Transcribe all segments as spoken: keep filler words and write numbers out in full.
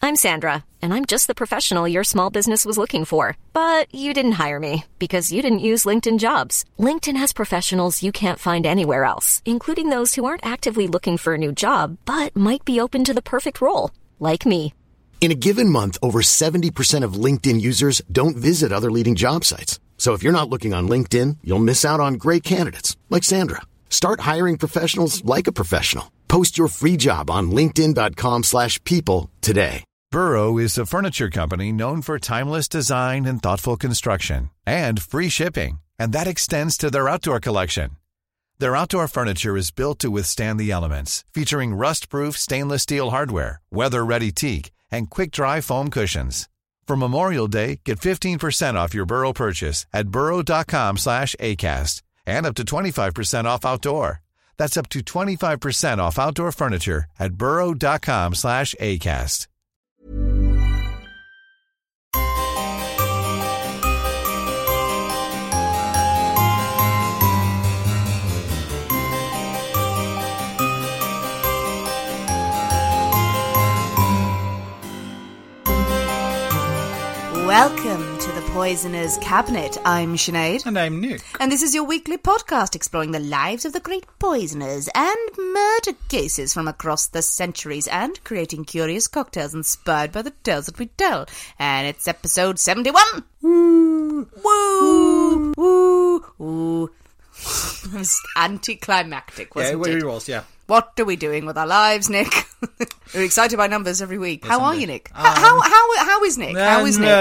I'm Sandra, and I'm just the professional your small business was looking for. But you didn't hire me because you didn't use LinkedIn Jobs. LinkedIn has professionals you can't find anywhere else, including those who aren't actively looking for a new job, but might be open to the perfect role, like me. In a given month, over seventy percent of LinkedIn users don't visit other leading job sites. So if you're not looking on LinkedIn, you'll miss out on great candidates, like Sandra. Start hiring professionals like a professional. Post your free job on linkedin.com slash people today. Burrow is a furniture company known for timeless design and thoughtful construction, and free shipping, and that extends to their outdoor collection. Their outdoor furniture is built to withstand the elements, featuring rust-proof stainless steel hardware, weather-ready teak, and quick-dry foam cushions. For Memorial Day, get fifteen percent off your Burrow purchase at burrow.com slash ACAST, and up to twenty-five percent off outdoor. That's up to twenty-five percent off outdoor furniture at burrow.com slash ACAST. Welcome to the Poisoner's Cabinet. I'm Sinead. And I'm Nick. And this is your weekly podcast exploring the lives of the great poisoners and murder cases from across the centuries and creating curious cocktails inspired by the tales that we tell. And it's episode seventy-one. Woo! Woo! Woo! Woo! It was anticlimactic, wasn't yeah, it? Yeah, it was, yeah. What are we doing with our lives, Nick? We're excited by numbers every week. Yes, how are indeed. you, Nick? Um, how, how, how is Nick? How is Nick?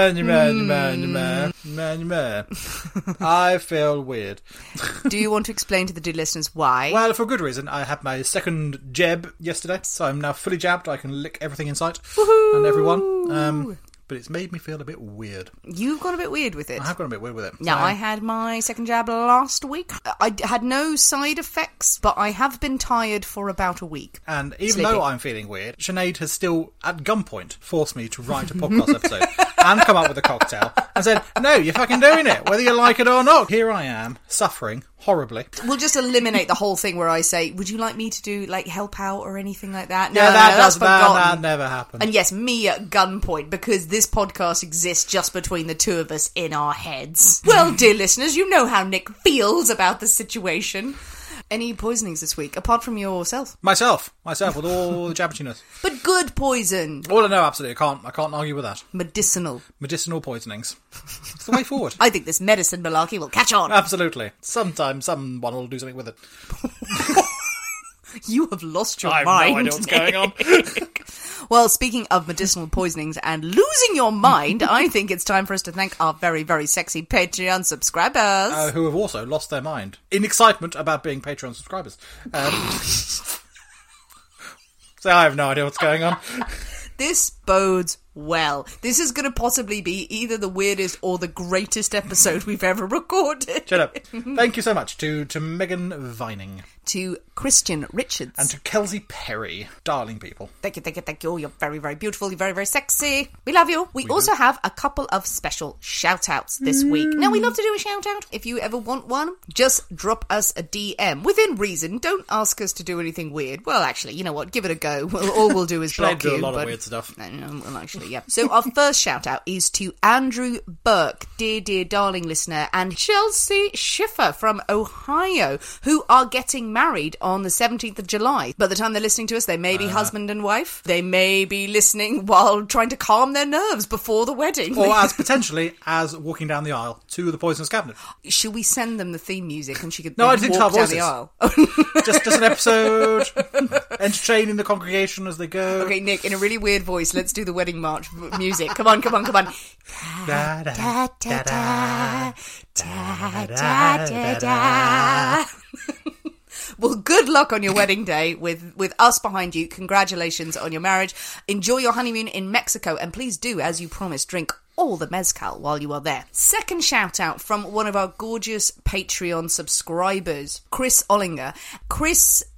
I feel weird. Do you want to explain to the dear listeners why? Well, for good reason. I had my second jab yesterday, so I'm now fully jabbed. I can lick everything in sight Woohoo! and everyone. Um, but it's made me feel a bit weird. You've got a bit weird with it. I have gone a bit weird with it. Now, So- I had my second jab last week. I had no side effects, but I have been tired for about a week. And even Sleeping. though I'm feeling weird, Sinead has still, at gunpoint, forced me to write a podcast episode and come up with a cocktail and said, no, you're fucking doing it, whether you like it or not. Here I am, suffering horribly. We'll just eliminate the whole thing where I say, would you like me to do, like, help out or anything like that? No, yeah, no, that, no, that's does, that, forgotten. that never happened. And yes, me at gunpoint, because this podcast exists just between the two of us in our heads. Well, dear listeners, you know how Nick feels about the situation. Any poisonings this week, apart from yourself? Myself, myself, with all the jabbetiness. But good poison. All I know, absolutely, I can't, I can't argue with that. Medicinal. Medicinal poisonings. It's the way forward. I think this medicine malarkey will catch on. Absolutely. Sometime someone will do something with it. You have lost your I have mind. no idea what's going on. Well, speaking of medicinal poisonings and losing your mind, I think it's time for us to thank our very, very sexy Patreon subscribers. Uh, who have also lost their mind in excitement about being Patreon subscribers. Um, so I have no idea what's going on. This bodes well. This is going to possibly be either the weirdest or the greatest episode we've ever recorded. Shut up. Thank you so much to, to Megan Vining. To Christian Richards. And to Kelsey Perry. Darling people. Thank you, thank you, thank you. You're very, very beautiful. You're very, very sexy. We love you. We, We also do. have a couple of special shout-outs this mm. week. Now, we love to do a shout-out. If you ever want one, just drop us a D M. Within reason. Don't ask us to do anything weird. Well, actually, you know what? Give it a go. Well, all we'll do is block do you. a lot but... of weird stuff. No, no, well, actually, yeah. So our first shout-out is to Andrew Burke, dear, dear, darling listener, and Chelsea Schiffer from Ohio, who are getting married on the seventeenth of July. By the time they're listening to us, they may be uh, husband and wife. They may be listening while trying to calm their nerves before the wedding. Or as potentially as walking down the aisle to the Poisonous Cabinet. Should we send them the theme music and she could no, I walk think down voices. the aisle? just, just an episode, entertaining the congregation as they go. Okay, Nick, in a really weird voice, let's do the wedding march music. Come on, come on, come on. Da, da, da, da, da, da, da, da, da. Well, good luck on your wedding day with, with us behind you. Congratulations on your marriage. Enjoy your honeymoon in Mexico. And please do, as you promised, drink all the mezcal while you are there. Second shout out from one of our gorgeous Patreon subscribers, Chris Ollinger. Chris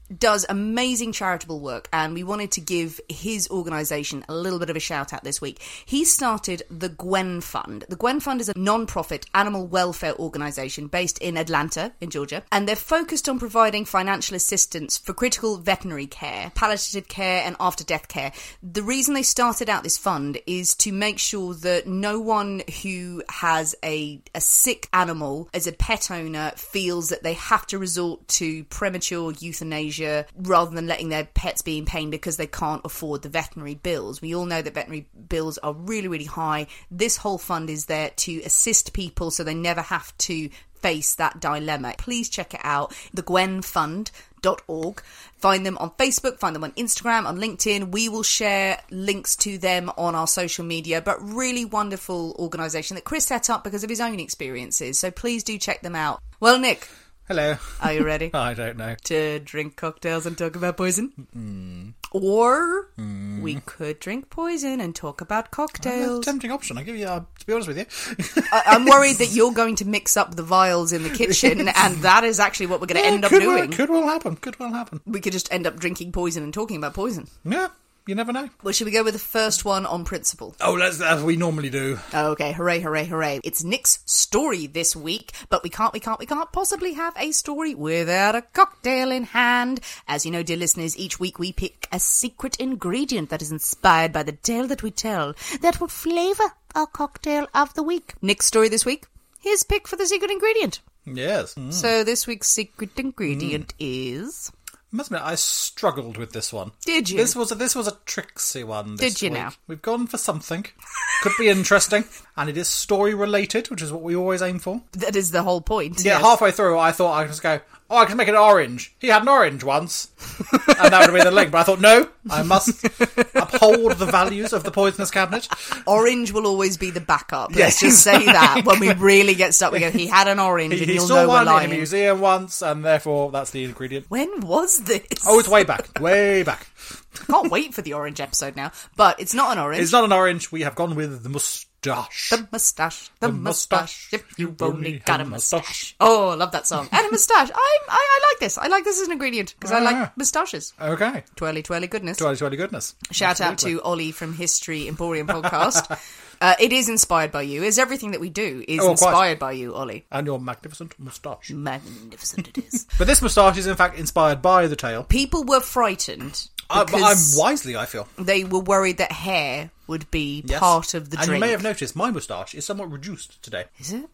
does amazing charitable work, and we wanted to give his organisation a little bit of a shout out this week. He started the Gwen Fund. The Gwen Fund is a non-profit animal welfare organisation based in Atlanta, in Georgia, and they're focused on providing financial assistance for critical veterinary care, palliative care, and after-death care. The reason they started out this fund is to make sure that no one who has a, a sick animal as a pet owner feels that they have to resort to premature euthanasia rather than letting their pets be in pain because they can't afford the veterinary bills. We all know that veterinary bills are really, really high. This whole fund is there to assist people so they never have to face that dilemma. Please check it out, the gwen fund dot org. Find them on Facebook, find them on Instagram, on LinkedIn. We will share links to them on our social media, but really wonderful organisation that Chris set up because of his own experiences. So please do check them out. Well, Nick. Hello. Are you ready? I don't know. To drink cocktails and talk about poison? Mm. Or mm. we could drink poison and talk about Well, cocktails. that's a tempting option. I give you, uh, to be honest with you. I- I'm worried that you're going to mix up the vials in the kitchen, and that is actually what we're going to Yeah, end up could doing. Well, could well happen. Could well happen. We could just end up drinking poison and talking about poison. Yeah, you never know. Well, should we go with the first one on principle? Oh, let's, as we normally do. Okay, hooray, hooray, hooray. It's Nick's story this week, but we can't, we can't, we can't possibly have a story without a cocktail in hand. As you know, dear listeners, each week we pick a secret ingredient that is inspired by the tale that we tell that will flavour our cocktail of the week. Nick's story this week, his pick for the secret ingredient. Yes. Mm. So this week's secret ingredient mm. is... I must admit, I struggled with this one. Did you? This was a, this was a tricksy one this Did you week. now? We've gone for something. Could be interesting. And it is story-related, which is what we always aim for. That is the whole point. Yeah, yes. halfway through, I thought I could just go, oh, I can make it orange. He had an orange once. And that would have been the link. But I thought, no, I must uphold the values of the Poisonous Cabinet. Orange will always be the backup. Let's Yes, just say that. When we really get stuck, we go, he had an orange, He, and he you'll saw know we're one in a lying. museum once, and therefore that's the ingredient. When was this? Oh, it's way back. Way back. I can't wait for the orange episode now. But it's not an orange. It's not an orange. We have gone with the moustache. The moustache, the, The moustache, moustache, if you've you only only got had a a moustache. moustache. Oh, I love that song. And a moustache. I, I I like this. I like this as an ingredient, because I Ah. like moustaches. Okay. Twirly, twirly goodness. Twirly, twirly goodness. Shout Absolutely. out to Ollie from History Emporium podcast. Uh, it is inspired by you, as everything that we do is Oh, quite. inspired by you, Ollie. And your magnificent moustache. Magnificent it is. But this moustache is in fact inspired by the tale. People were frightened I, but I'm because wisely, I feel. they were worried that hair would be Yes. part of the and drink. you may have noticed my moustache is somewhat reduced today. Is it?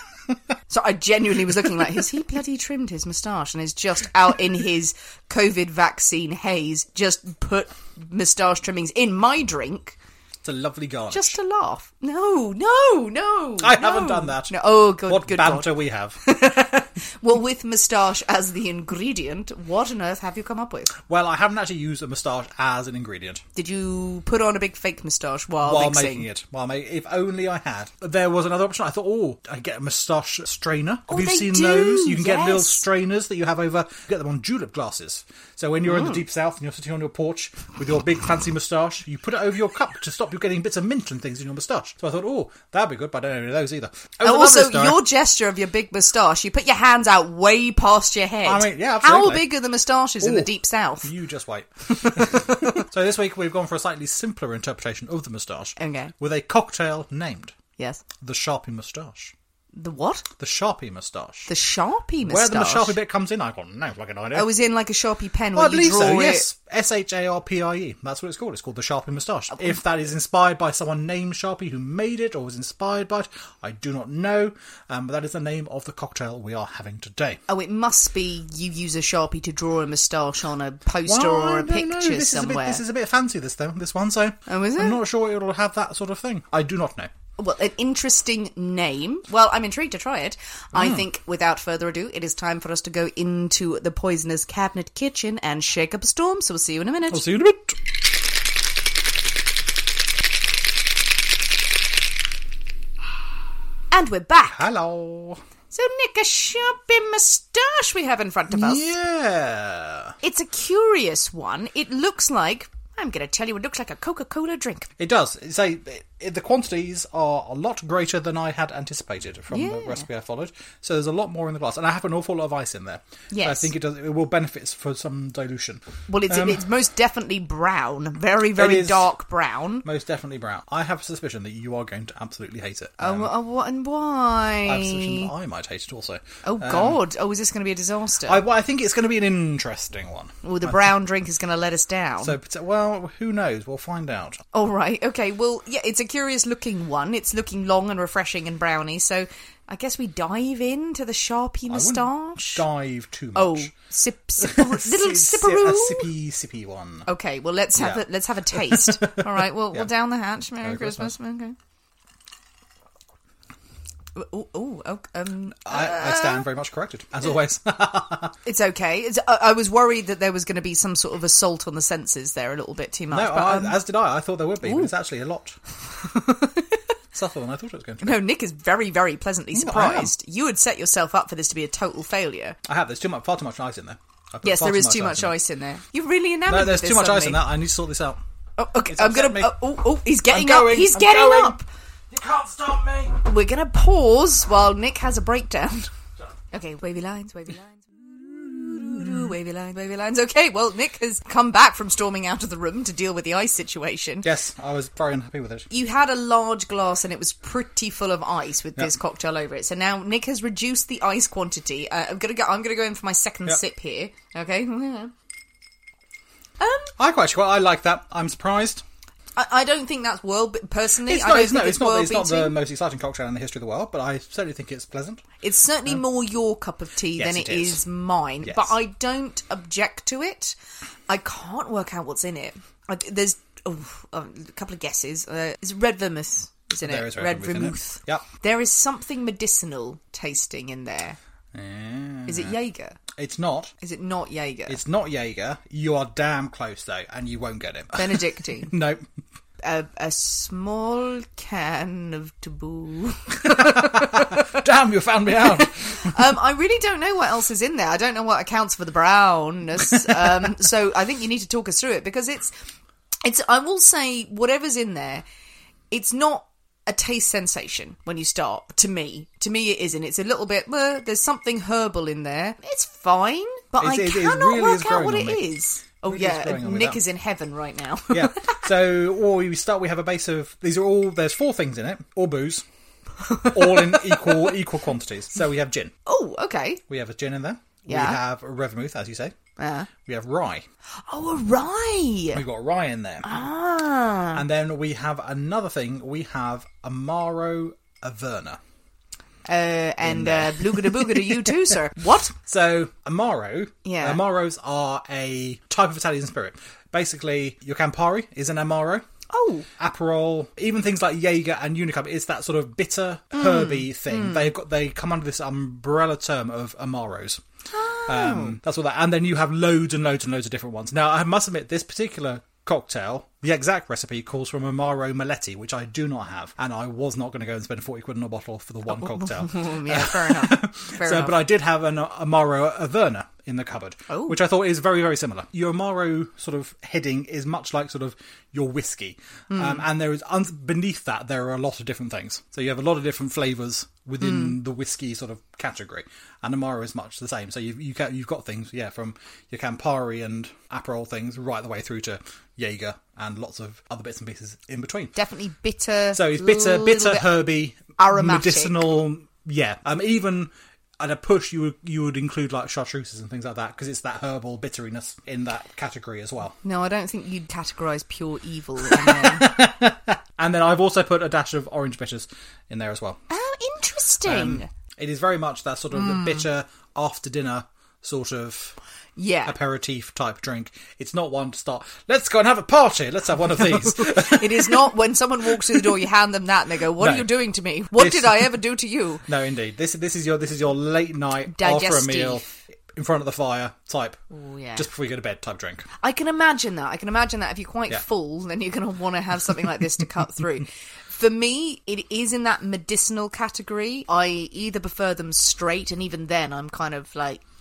So I genuinely was looking like, has he bloody trimmed his moustache and is just out in his COVID vaccine haze, just put moustache trimmings in my drink It's a lovely garnish. just to laugh? No, no, no. I no. haven't done that. No. Oh, good, what good banter God. we have. Well, with moustache as the ingredient, what on earth have you come up with? Well, I haven't actually used a moustache as an ingredient Did you put on a big fake moustache while, while mixing? making it. While ma- if only I had. There was another option. I thought, oh, I get a moustache strainer. Oh, have you they seen do, those? You can get little yes. strainers that you have over. You get them on julep glasses. So when you're in the Mm. deep south and you're sitting on your porch with your big fancy moustache, you put it over your cup to stop you getting bits of mint and things in your moustache. So I thought, oh, that'd be good, but I don't know any of those either. It was a Also, lovely story. your gesture of your big moustache, you put your hands out way past your head. I mean, yeah, How absolutely. big are the moustaches in the Oh, deep south? You just wait. So this week we've gone for a slightly simpler interpretation of the moustache. Okay. With a cocktail named Yes. the Sharpie Moustache. The what? The Sharpie Moustache. The Sharpie moustache? Where the Sharpie bit comes in, I've got no fucking idea. I was in like a Sharpie pen Well, where I you believe draw so, it. yes. S H A R P I E. That's what it's called. It's called the Sharpie Moustache. If that is inspired by someone named Sharpie who made it or was inspired by it, I do not know. Um, but that is the name of the cocktail we are having today. Oh, it must be you use a Sharpie to draw a moustache on a poster Well, or I a don't picture know. This somewhere. Is a bit, this is a bit fancy, this though, this one. So Oh, is it? I'm not sure it'll have that sort of thing. I do not know. Well, an interesting name. Well, I'm intrigued to try it. I think, without further ado, it is time for us to go into the Poisoner's Cabinet kitchen and shake up a storm. So we'll see you in a minute. I'll see you in a bit. And we're back. Hello. So, Nick, a Sharpie moustache we have in front of us. Yeah. It's a curious one. It looks like... I'm going to tell you, it looks like a Coca-Cola drink. It does. It's a, the quantities are a lot greater than I had anticipated from Yeah. the recipe I followed. So there's a lot more in the glass, and I have an awful lot of ice in there. Yes. I think it does. It will benefit for some dilution. Well, it's Um, it's most definitely brown, very very is- dark brown. Most definitely brown. I have a suspicion that you are going to absolutely hate it. Oh, Um, oh, what and why? I have a suspicion that I might hate it also. Oh Um, God! Oh, is this going to be a disaster? I, well, I think it's going to be an interesting one. Oh, the brown drink is going to let us down. So, well, who knows? We'll find out. All right. Okay. Well, yeah, it's a curious looking one. It's looking long and refreshing and browny. So, I guess we dive into the Sharpie I wouldn't moustache. dive too much. Oh, sip, sip, little Si- sipperoo. A sippy, sippy one. Okay. Well, let's have Yeah. a, let's have a taste. All right. Well, Yeah. we'll down the hatch. Merry, Merry Christmas. Christmas. Okay. Oh, oh, oh, um, I, I stand very much corrected, as always. it's okay. It's, I, I was worried that there was going to be some sort of assault on the senses there, a little bit too much. no, but, I, um, as did I. I thought there would be, Ooh. but it's actually a lot. Subtle than I thought it was going to be. no, Nick is very, very pleasantly Ooh, I surprised. You had set yourself up for this to be a total failure. I have. There's too much, far too much ice in there. I put Yes, far there is too much in ice in there. You're really enamoured. No, there's with too this much ice in suddenly. that. I need to sort this out. Oh, okay, It's I'm upset gonna. me. Oh, oh, oh, he's getting I'm up. going, He's I'm getting going. up. You can't stop me. We're gonna pause while Nick has a breakdown. Okay, wavy lines, wavy lines. Wavy lines, wavy lines. Okay, well, Nick has come back from storming out of the room to deal with the ice situation. Yes, I was very unhappy with it. You had a large glass and it was pretty full of ice with Yep. this cocktail over it. So now Nick has reduced the ice quantity. Uh, I'm gonna go. I'm gonna go in for my second Yep. sip here. Okay. Um, I quite, quite I like that. I'm surprised. I, I don't think that's world. Personally, It's I not. don't It's think not. it's, It's not. It's not world-beating. the most exciting cocktail in the history of the world, but I certainly think it's pleasant. It's certainly more your cup of tea Yes, than it it is. is mine. Yes. But I don't object to it. I can't work out what's in it. I, there's oh, a couple of guesses. Uh, it's red vermouth. Is in There it? is red vermouth in it. vermouth. Yep. There is something medicinal tasting in there. Yeah. Is it Jaeger? It's not. Is it not Jaeger? It's not Jaeger. You are damn close though, and you won't get it. Benedictine. Nope. a, a small can of taboo. Damn, you found me out. um, I really don't know what else is in there. I don't know what accounts for the brownness. Um, so I think you need to talk us through it because it's, it's. I will say whatever's in there, it's not a taste sensation when you start. To me, to me it isn't. It's a little bit. Well, there's something herbal in there. It's fine, but It's- I it- it cannot really is work out growing what on it me. is. Oh Really is yeah, growing on me Nick now. is in heaven right now. Yeah. So, or we start. We have a base of these are all. There's four things in it, all booze, all in equal equal quantities. So we have gin. Oh, okay. We have a gin in there. Yeah. We have a red vermouth, as you say. Uh, We have rye. oh, a rye. We've got rye in there. Ah. And then we have another thing. We have Amaro Averna. Uh, and uh, boogada boogada you too, sir. What? So Amaro, Yeah. Amaros are a type of Italian spirit. Basically, your Campari is an Amaro. Oh. Aperol, even things like Jaeger and Unicum, it's that sort of bitter, herby thing. They've got they come under this umbrella term of Amaros. Oh. Um, that's what that. And then you have loads and loads and loads of different ones. Now, I must admit, this particular cocktail, the exact recipe calls from Amaro Maletti, which I do not have, and I was not going to go and spend forty quid on a bottle for the one cocktail. Yeah, fair enough. Fair So, enough. but I did have an Amaro Averna in the cupboard, Oh. which I thought is very, very similar. Your Amaro sort of heading is much like sort of your whiskey, Hmm. um, and there is un- beneath that there are a lot of different things. So you have a lot of different flavours within Hmm. the whiskey sort of category, and Amaro is much the same. So you've you ca- you've got things, yeah, from your Campari and Aperol things right the way through to Jaeger and lots of other bits and pieces in between. Definitely bitter. So it's bitter, little bitter, bit herby, aromatic. medicinal. Yeah, um, even at a push, you would you would include like chartreuses and things like that because it's that herbal bitteriness in that category as well. No, I don't think you'd categorise pure evil in there. And then I've also put a dash of orange bitters in there as well. Oh, interesting. Um, it is very much that sort of Hmm. bitter after dinner sort of yeah. aperitif type drink. It's not one to start. Let's go and have a party. Let's have one of these. It is not when someone walks through the door, you hand them that and they go, what No. are you doing to me? What This- did I ever do to you? No, indeed. This this is your this is your late night after a Digestive. meal in front of the fire type. Oh, yeah. Just before you go to bed type drink. I can imagine that. I can imagine that if you're quite Yeah. full, then you're going to want to have something like this to cut through. For me, it is in that medicinal category. I either prefer them straight, and even then I'm kind of like,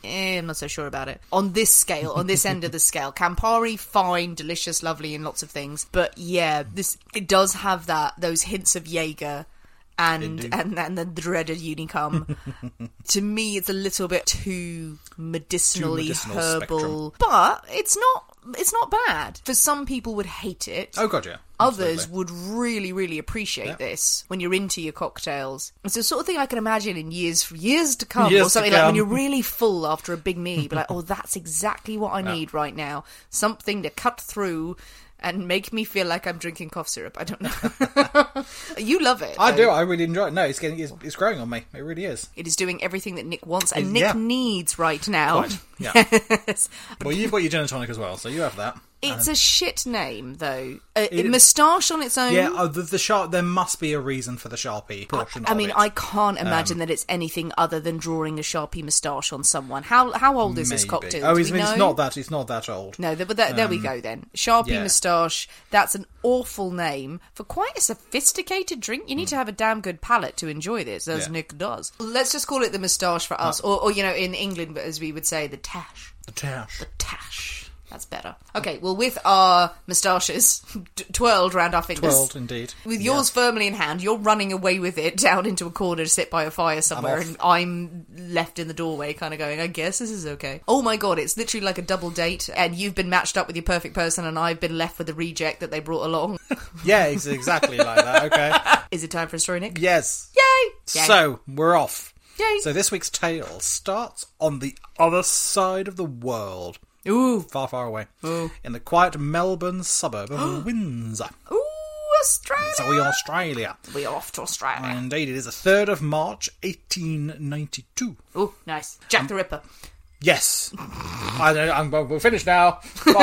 Eh, I'm not so sure about it. On this scale, on this end of the scale, Campari, fine, delicious, lovely in lots of things. But yeah, this it does have that those hints of Jaeger and and, and the dreaded Unicum. To me, it's a little bit too medicinally Too medicinal herbal. spectrum. But it's not it's not bad. For some people would hate it. Oh, God, yeah. Others Absolutely. would really, really appreciate Yeah. this when you're into your cocktails. It's the sort of thing I can imagine in years for years to come, Years or to something like when come. you're really full after a big meal. Be like, oh, that's exactly what I need right now. Something to cut through and make me feel like I'm drinking cough syrup. I don't know. You love it. I though. do. I really enjoy it. No, it's getting, it's, it's growing on me. It really is. It is doing everything that Nick wants and It- Nick yeah. needs right now. Quite, yeah. Yes. Well, you've got your gin and tonic as well, so you have that. It's a shit name, though. Uh, It- moustache on its own. Yeah, uh, the, the sharp. There must be a reason for the Sharpie portion. I of mean, it. I can't imagine that it's anything other than drawing a Sharpie moustache on someone. How how old is this Maybe. cocktail? Oh, Do it's, we it's know? not that. It's not that old. No, th- but that, there we go then. Sharpie yeah. moustache. That's an awful name for quite a sophisticated drink. You need to have a damn good palate to enjoy this, as Yeah. Nick does. Let's just call it the moustache for us, or, or you know, in England, as we would say, the tash. The tash. The tash. That's better. Okay, well, with our moustaches t- twirled round our fingers. Twirled, indeed. With yours firmly in hand, you're running away with it down into a corner to sit by a fire somewhere, off. and I'm left in the doorway kind of going, I guess this is okay. Oh my god, it's literally like a double date, and you've been matched up with your perfect person, and I've been left with the reject that they brought along. Yeah, it's exactly like that. Okay. Is it time for a story, Nick? Yes. Yay! Yay. So, we're off. Yay! So this week's tale starts on the other side of the world. Ooh. Far, far away. Ooh. In the quiet Melbourne suburb of Windsor. Ooh, Australia! So we are Australia. We're off to Australia. Indeed, it is the third of March, eighteen ninety-two. Ooh, nice. Jack the Ripper. Yes. I know, I'm, we're finished now.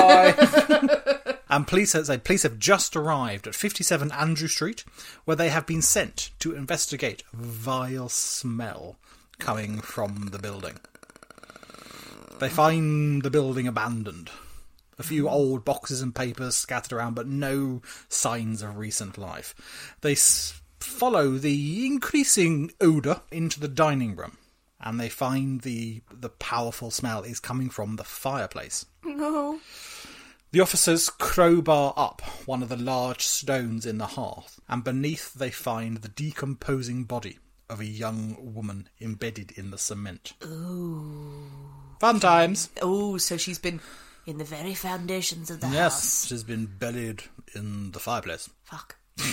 Bye. And police have, say, police have just arrived at fifty-seven Andrew Street, where they have been sent to investigate a vile smell coming from the building. They find the building abandoned. A few old boxes and papers scattered around, but no signs of recent life. They s- follow the increasing odour into the dining room, and they find the the powerful smell is coming from the fireplace. No. The officers crowbar up one of the large stones in the hearth, and beneath they find the decomposing body of a young woman embedded in the cement. Ooh. Fun times. Oh, so she's been in the very foundations of the Yes, house. she's been buried in the fireplace. Fuck.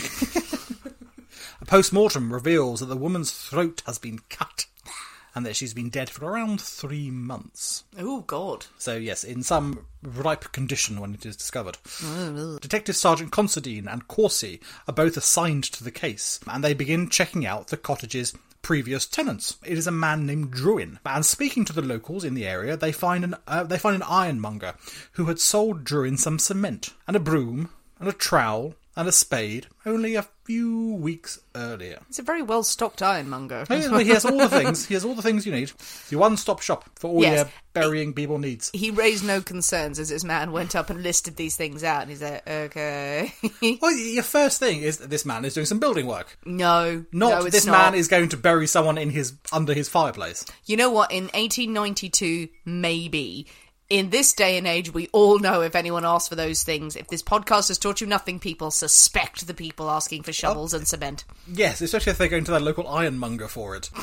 A post-mortem reveals that the woman's throat has been cut and that she's been dead for around three months. Oh, God. So, yes, in some ripe condition when it is discovered. Detective Sergeant Considine and Corsi are both assigned to the case, and they begin checking out the cottage's previous tenants. It is a man named Druin, and speaking to the locals in the area, they find an uh, they find an ironmonger who had sold Druin some cement and a broom and a trowel and a spade only a few weeks earlier. It's a very well-stocked ironmonger. He has, he has all the things. He has all the things you need. It's your one-stop shop for all Yes. your burying people needs. He raised no concerns as this man went up and listed these things out, and he's like, okay. Well, your first thing is that this man is doing some building work. no, Not no, it's this not. man is going to bury someone in his under his fireplace. You know what? In eighteen ninety-two, maybe. In this day and age, we all know if anyone asks for those things. If this podcast has taught you nothing, people suspect the people asking for shovels and cement. Yes, especially if they're going to their local ironmonger for it.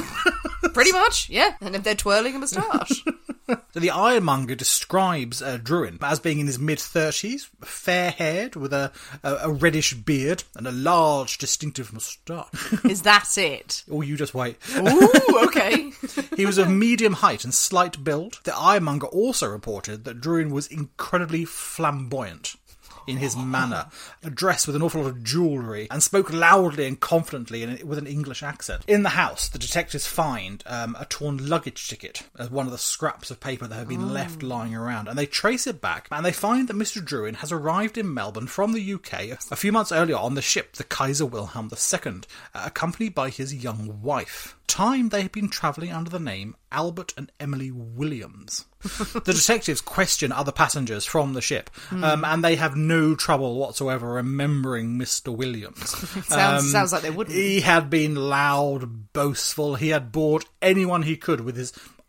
Pretty much, yeah. And if they're twirling a moustache. So the ironmonger describes uh, Druin as being in his mid-thirties, fair-haired, with a, a, a reddish beard and a large, distinctive moustache. Is that it? Oh, you just wait. Ooh, okay. He was of medium height and slight build. The ironmonger also reported that Druin was incredibly flamboyant in his manner, dressed with an awful lot of jewellery, and spoke loudly and confidently in, with an English accent. In the house, the detectives find um, a torn luggage ticket as one of the scraps of paper that have been oh. left lying around, and they trace it back, and they find that Mister Druin has arrived in Melbourne from the U K a few months earlier on the ship, the Kaiser Wilhelm the Second, uh, accompanied by his young wife. Time they had been travelling under the name Albert and Emily Williams. The detectives question other passengers from the ship, mm. um, and they have no trouble whatsoever remembering Mister Williams. sounds, um, sounds like they wouldn't. He had been loud, boastful. He had bored anyone he could with his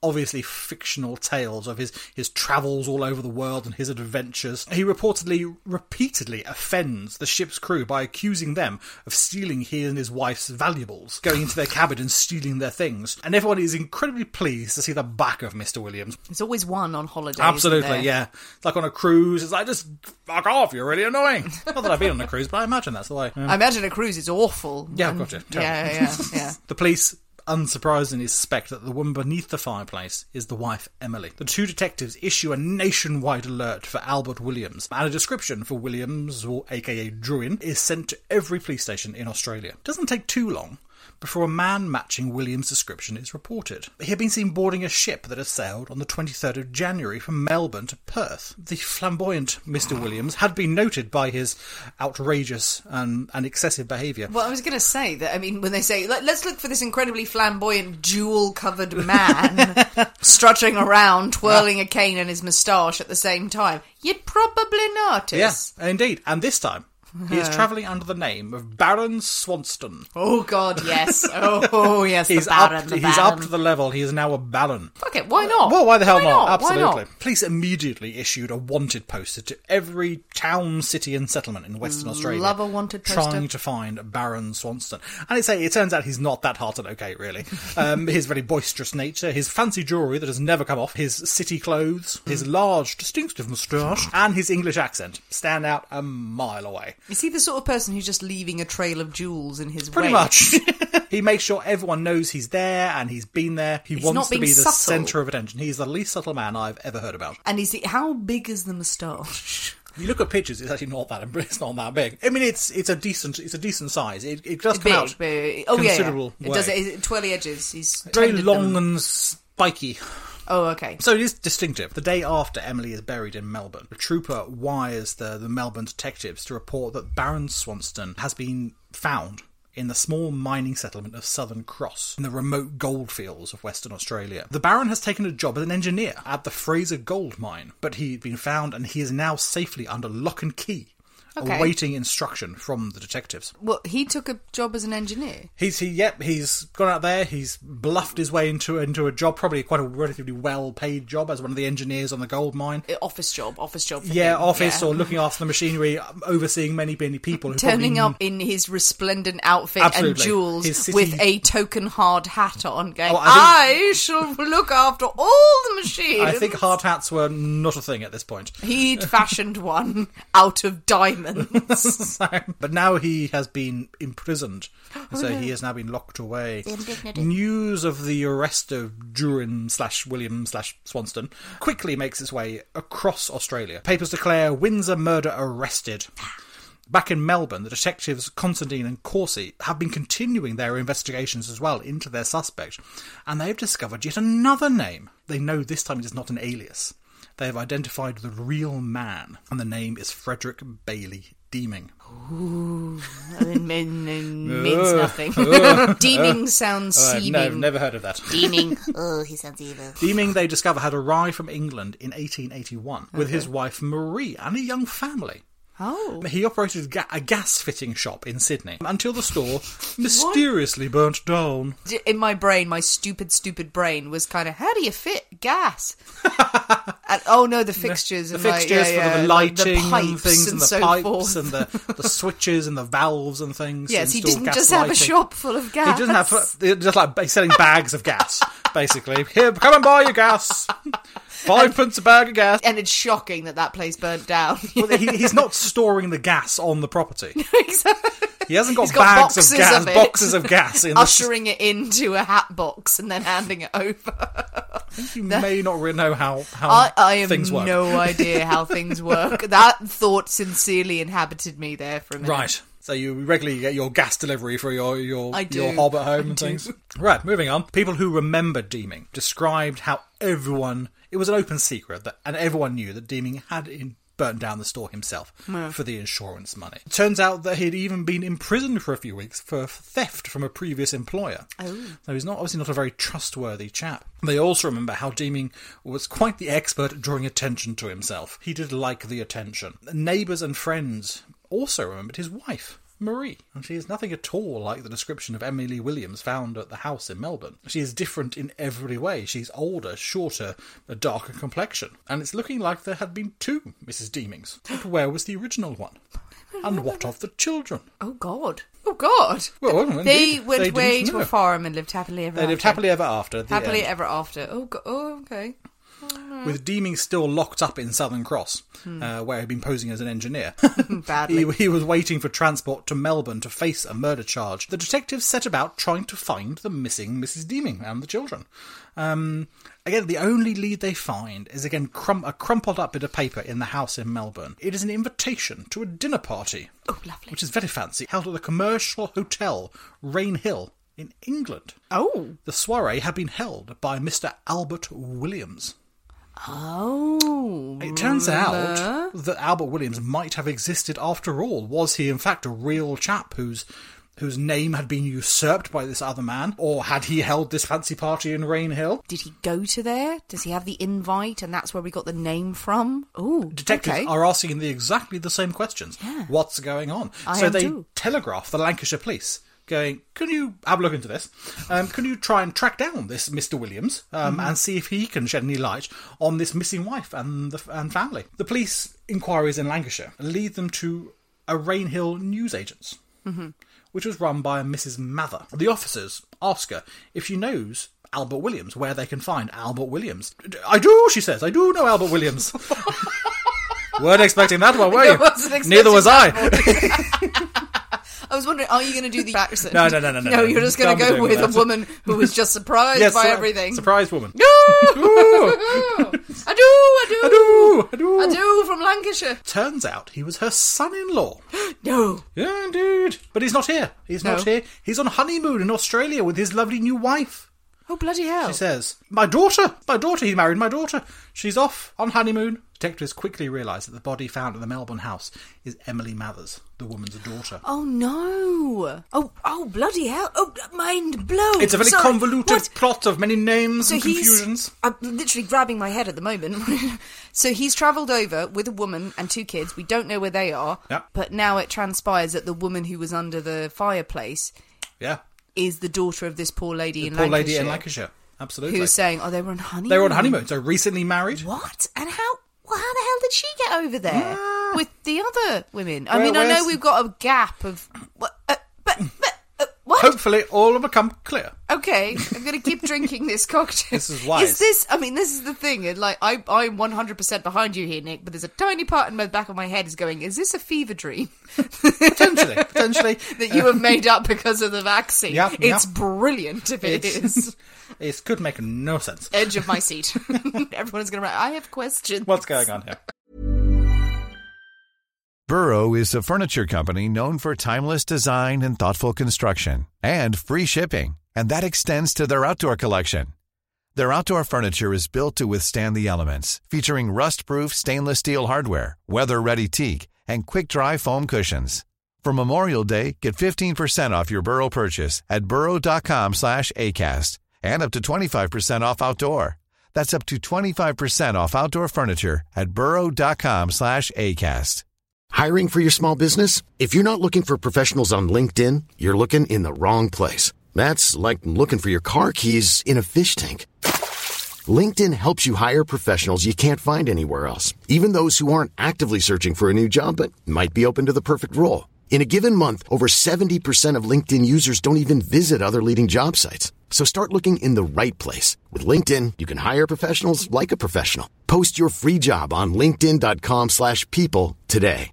obviously fictional tales of his, his travels all over the world and his adventures. He reportedly repeatedly offends the ship's crew by accusing them of stealing his and his wife's valuables, going into their cabin and stealing their things. And everyone is incredibly pleased to see the back of Mister Williams. There's always one on holiday. Absolutely, yeah. It's like on a cruise. It's like, just fuck off, you're really annoying. Not that I've been on a cruise, but I imagine that's the way. Yeah. I imagine a cruise is awful. Yeah, and, I've got you. Yeah, yeah, yeah. The police unsurprisingly suspect that the woman beneath the fireplace is the wife Emily. The two detectives issue a nationwide alert for Albert Williams, and a description for Williams, or aka Druin, is sent to every police station in Australia. It doesn't take too long before a man matching Williams' description is reported. He had been seen boarding a ship that had sailed on the twenty-third of January from Melbourne to Perth. The flamboyant Mister Williams had been noted by his outrageous and, and excessive behaviour. Well, I was going to say that, I mean, when they say, Let, let's look for this incredibly flamboyant, jewel-covered man strutting around, twirling a cane and his moustache at the same time, you'd probably notice. Yeah, indeed. And this time, he is travelling under the name of Baron Swanston. Oh, God, yes. Oh, oh yes, he's the Baron, up, the He's Baron. up to the level. He is now a Baron. Fuck it, why not? Well, why the hell why not? not? Absolutely. Why not? Police immediately issued a wanted poster to every town, city and settlement in Western Australia. Love a wanted poster. Trying to find Baron Swanston. And it's, it turns out he's not that hard to locate, really. Um, his very boisterous nature, his fancy jewellery that has never come off, his city clothes, his large, distinctive moustache, and his English accent stand out a mile away. Is he the sort of person who's just leaving a trail of jewels in his Pretty wake? much. He makes sure everyone knows he's there and he's been there. He He's wants not to being be the subtle. centre of attention. He's the least subtle man I've ever heard about. And is he, how big is the moustache? If you look at pictures, it's actually not that. It's not that big. I mean, it's it's a decent it's a decent size. It it does come Big, out big. Oh, yeah, yeah. considerable It way. does it, is it twirly edges. He's Very tended long them. and spiky. Oh, okay. So it is distinctive. The day after Emily is buried in Melbourne, a trooper wires the, the Melbourne detectives to report that Baron Swanston has been found in the small mining settlement of Southern Cross, in the remote goldfields of Western Australia. The Baron has taken a job as an engineer at the Fraser Gold Mine, but he'd been found and he is now safely under lock and key, Okay. awaiting instruction from the detectives. Well, he took a job as an engineer. He's he yep he's gone out there. He's bluffed his way into into a job, probably quite a relatively well paid job as one of the engineers on the gold mine. Uh, Office job, office job. For Yeah, him. office Yeah. or looking after the machinery, overseeing many many people. Who Turning probably, up in his resplendent outfit Absolutely. and jewels His city- with a token hard hat on, going, Oh, I I, shall look after all the machines. I think hard hats were not a thing at this point. He'd fashioned one out of diamonds. But now he has been imprisoned, so he has now been locked away. News of the arrest of Druin slash William slash Swanston quickly makes its way across Australia. Papers declare Windsor murder arrested. Back in Melbourne, the detectives Constantine and Corsi have been continuing their investigations as well into their suspect, and they've discovered yet another name. They know this time it is not an alias. They have identified the real man, and the name is Frederick Bailey Deeming. Ooh, it mean- it means nothing. Deeming sounds Uh, seeming. no, never heard of that. Deeming. Oh, he sounds evil. Deeming, they discover, had arrived from England in eighteen eighty-one with his wife Marie and a young family. Oh. He operated ga- a gas fitting shop in Sydney until the store mysteriously burnt down. In my brain, my stupid, stupid brain was kind of, how do you fit gas? and, oh no, the fixtures. The and like, fixtures yeah, for yeah, the lighting the pipes and things, and, and the so pipes forth. and the, the switches and the valves and things. to Yes, he install didn't gas just have a lighting. shop full of gas. He doesn't have they're just like he's selling bags of gas, basically. Here, come and buy your gas. Five pence a bag of gas. And it's shocking that that place burnt down. Well, he, he's not storing the gas on the property. Exactly. He hasn't got, He's got bags boxes of gas, of it. boxes of gas in the. Ushering it into a hat box and then handing it over. I think you may not really know how how I, I have things work. no idea how things work. That thought sincerely inhabited me there for a minute. Right. So you regularly get your gas delivery for your your, I do. your hob at home I and do. things. Right, moving on. People who remember Deeming described how everyone, it was an open secret, that, and everyone knew that Deeming had in, burnt down the store himself Yeah. for the insurance money. Turns out that he'd even been imprisoned for a few weeks for theft from a previous employer. Oh. So he's not obviously not a very trustworthy chap. They also remember how Deeming was quite the expert at drawing attention to himself. He did like the attention. Neighbours and friends also remembered his wife. Marie, and she is nothing at all like the description of Emily Williams found at the house in Melbourne. She is different in every way. She's older, shorter, a darker complexion, and it's looking like there had been two Missus Deemings. But where was the original one? And what of the children? Oh, God. Oh, God. Well, they indeed, went they away to know. a farm and lived happily ever They after. lived happily ever after. At the Happily end. ever after. Oh, go- oh okay. With Deeming still locked up in Southern Cross, hmm. uh, where he'd been posing as an engineer. Badly. he, he was waiting for transport to Melbourne to face a murder charge. The detectives set about trying to find the missing Missus Deeming and the children. Um, again, the only lead they find is, again, crum- a crumpled up bit of paper in the house in Melbourne. It is an invitation to a dinner party. Oh, lovely. Which is very fancy, held at the commercial hotel Rain Hill in England. Oh. The soiree had been held by Mister Albert Williams. Oh. It turns out that Albert Williams might have existed after all. Was he in fact a real chap whose whose name had been usurped by this other man? Or had he held this fancy party in Rain Hill? Did he go to there? Does he have the invite and that's where we got the name from? Oh, Detectives okay. are asking the exactly the same questions. Yeah. What's going on? I so am they too. telegraph the Lancashire police, going, can you have a look into this? Um, can you try and track down this Mister Williams um, mm-hmm. and see if he can shed any light on this missing wife and the and family? The police inquiries in Lancashire lead them to a Rain Hill newsagents, mm-hmm. which was run by a Missus Mather. The officers ask her if she knows Albert Williams, where they can find Albert Williams. I do, she says. I do know Albert Williams. Weren't expecting that one, were you? Neither was I. I was wondering, are you going to do the accent? No, no, no, no, no. No, you're just going to go with a woman who was just surprised yes, by sur- everything. Surprised woman. No! I do, I do. I do, I do. I do, from Lancashire. Turns out he was her son-in-law. No. Yeah, indeed. But he's not here. He's No. not here. He's on honeymoon in Australia with his lovely new wife. Oh, bloody hell. She says, my daughter, my daughter, he married my daughter. She's off on honeymoon. Detectives quickly realise that the body found at the Melbourne house is Emily Mathers, the woman's daughter. Oh, no. Oh, oh, bloody hell. Oh, mind blown. It's a very Sorry. convoluted What? plot of many names So and he's- confusions. I'm literally grabbing my head at the moment. So he's travelled over with a woman and two kids. We don't know where they are. Yep. But now it transpires that the woman who was under the fireplace Yeah. is the daughter of this poor lady The in poor Lancashire. lady in Lancashire. Absolutely. Who's saying, oh, they were on honeymoon. They were on honeymoon, so recently married. What? And how? Well, how the hell did she get over there Ah. with the other women? I Well, mean, I know where's- we've got a gap of... What, uh, but, but, uh, what? Hopefully all will become clear. Okay, I'm going to keep drinking this cocktail. This is wise. Is this... I mean, this is the thing. and, Like, I, I'm one hundred percent behind you here, Nick, but there's a tiny part in the back of my head is going, is this a fever dream? Potentially. Potentially. that you have made up because of the vaccine. Yep, It's yep. brilliant if it It's- is. It could make no sense. Edge of my seat. Everyone's going to write, I have questions. What's going on here? Burrow is a furniture company known for timeless design and thoughtful construction, and free shipping, and that extends to their outdoor collection. Their outdoor furniture is built to withstand the elements, featuring rust-proof stainless steel hardware, weather-ready teak, and quick-dry foam cushions. For Memorial Day, get fifteen percent off your Burrow purchase at burrow.com slash ACAST and up to twenty-five percent off outdoor. That's up to twenty-five percent off outdoor furniture at burrow.com slash ACAST. Hiring for your small business? If you're not looking for professionals on LinkedIn, you're looking in the wrong place. That's like looking for your car keys in a fish tank. LinkedIn helps you hire professionals you can't find anywhere else, even those who aren't actively searching for a new job but might be open to the perfect role. In a given month, over seventy percent of LinkedIn users don't even visit other leading job sites. So start looking in the right place. With LinkedIn, you can hire professionals like a professional. Post your free job on linkedin.com slash people today.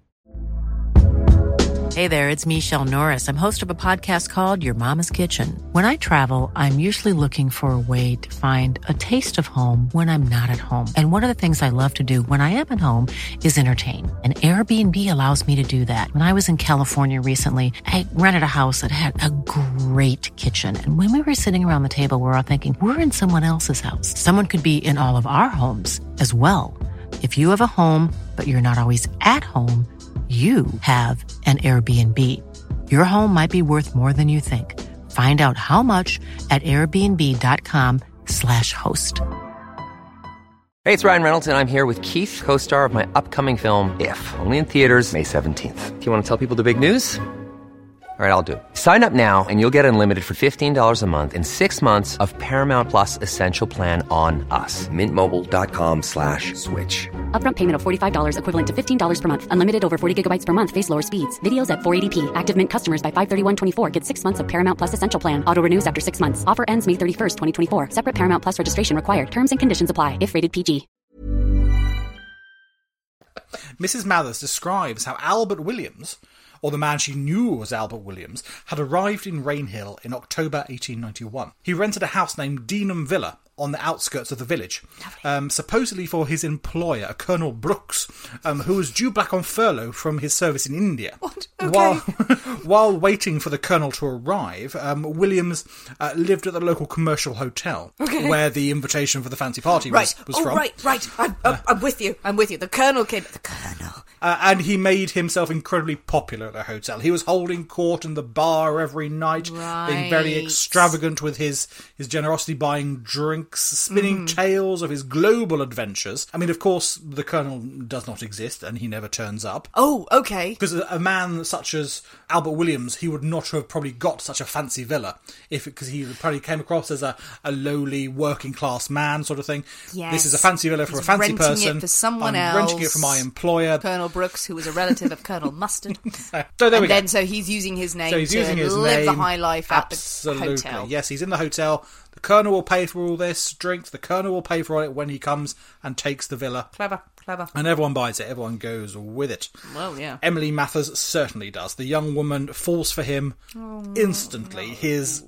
Hey there, it's Michelle Norris. I'm host of a podcast called Your Mama's Kitchen. When I travel, I'm usually looking for a way to find a taste of home when I'm not at home. And one of the things I love to do when I am at home is entertain. And Airbnb allows me to do that. When I was in California recently, I rented a house that had a great kitchen. And when we were sitting around the table, we were all thinking, we're in someone else's house. Someone could be in all of our homes as well. If you have a home, but you're not always at home, you have an Airbnb. Your home might be worth more than you think. Find out how much at airbnb.com slash host. Hey, it's Ryan Reynolds, and I'm here with Keith, co-star of my upcoming film, If, only in theaters May seventeenth. Do you want to tell people the big news? All right, I'll do it. Sign up now and you'll get unlimited for fifteen dollars a month and six months of Paramount Plus Essential Plan on us. Mintmobile.com slash switch. Upfront payment of forty-five dollars equivalent to fifteen dollars per month. Unlimited over forty gigabytes per month. Face lower speeds. Videos at four eighty p. Active Mint customers by five thirty-one twenty-four get six months of Paramount Plus Essential Plan. Auto renews after six months. Offer ends May thirty-first, twenty twenty-four. Separate Paramount Plus registration required. Terms and conditions apply if rated P G. Missus Mathers describes how Albert Williams, or the man she knew was Albert Williams, had arrived in Rainhill in October eighteen ninety-one. He rented a house named Deanham Villa on the outskirts of the village, um, supposedly for his employer, a Colonel Brooks, um, who was due back on furlough from his service in India. What? Okay. While, while waiting for the Colonel to arrive, um, Williams uh, lived at the local commercial hotel, okay. where the invitation for the fancy party right. was, was oh, from. Right, right, I'm, I'm, I'm with you, I'm with you. The Colonel came... The Colonel... Uh, and he made himself incredibly popular at the hotel. He was holding court in the bar every night, right. being very extravagant with his, his generosity, buying drinks, spinning mm. tales of his global adventures. I mean, of course, the Colonel does not exist, and he never turns up. Oh, okay. Because a man such as Albert Williams, he would not have probably got such a fancy villa, if because he probably came across as a, a lowly working-class man sort of thing. Yes. This is a fancy villa for He's a fancy renting person. it for someone I'm else. renting it for my employer. Colonel Brooks, who was a relative of Colonel Mustard. so there and we then, go. so he's using his name so he's to using his live name. the high life at Absolutely. the hotel. Yes, he's in the hotel. The Colonel will pay for all this drinks. The Colonel will pay for it when he comes and takes the villa. Clever, clever. And everyone buys it. Everyone goes with it. Well, yeah. Emily Mathers certainly does. The young woman falls for him oh, instantly. No. His